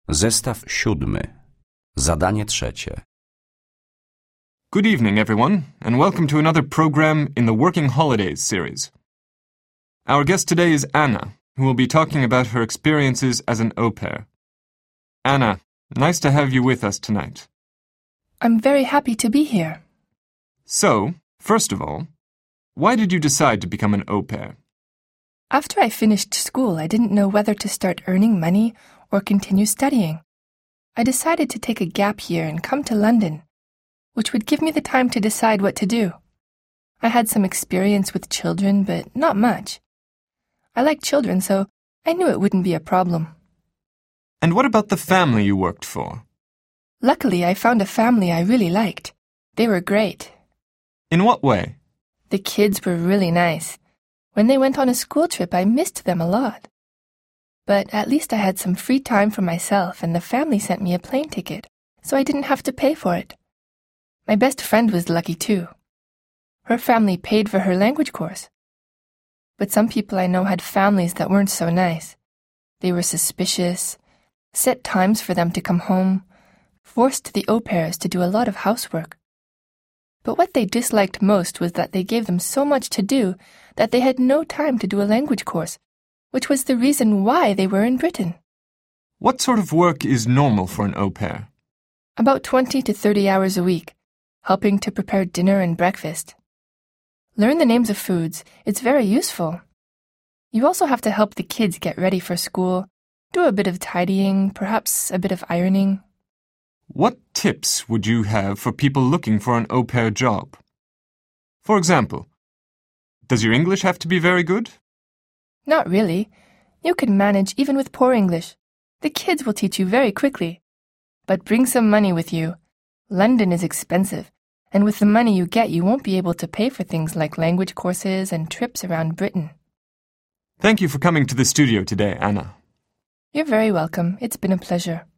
Zestaw 7. Zadanie 3. Good evening, everyone, and welcome to another program in the Working Holidays series. Our guest today is Anna, who will be talking about her experiences as an au pair. Anna, nice to have you with us tonight. I'm very happy to be here. So, first of all, why did you decide to become an au pair? After I finished school, I didn't know whether to start earning money or continue studying. I decided to take a gap year and come to London, which would give me the time to decide what to do. I had some experience with children, but not much. I like children, so I knew it wouldn't be a problem. And what about the family you worked for? Luckily, I found a family I really liked. They were great. In what way? The kids were really nice. When they went on a school trip, I missed them a lot. But at least I had some free time for myself, and the family sent me a plane ticket, so I didn't have to pay for it. My best friend was lucky too. Her family paid for her language course. But some people I know had families that weren't so nice. They were suspicious, set times for them to come home, forced the au pairs to do a lot of housework. But what they disliked most was that they gave them so much to do that they had no time to do a language course, which was the reason why they were in Britain. What sort of work is normal for an au pair? About 20 to 30 hours a week, helping to prepare dinner and breakfast. Learn the names of foods. It's very useful. You also have to help the kids get ready for school, do a bit of tidying, perhaps a bit of ironing. What tips would you have for people looking for an au pair job? For example, does your English have to be very good? Not really. You can manage even with poor English. The kids will teach you very quickly. But bring some money with you. London is expensive, and with the money you get, you won't be able to pay for things like language courses and trips around Britain. Thank you for coming to the studio today, Anna. You're very welcome. It's been a pleasure.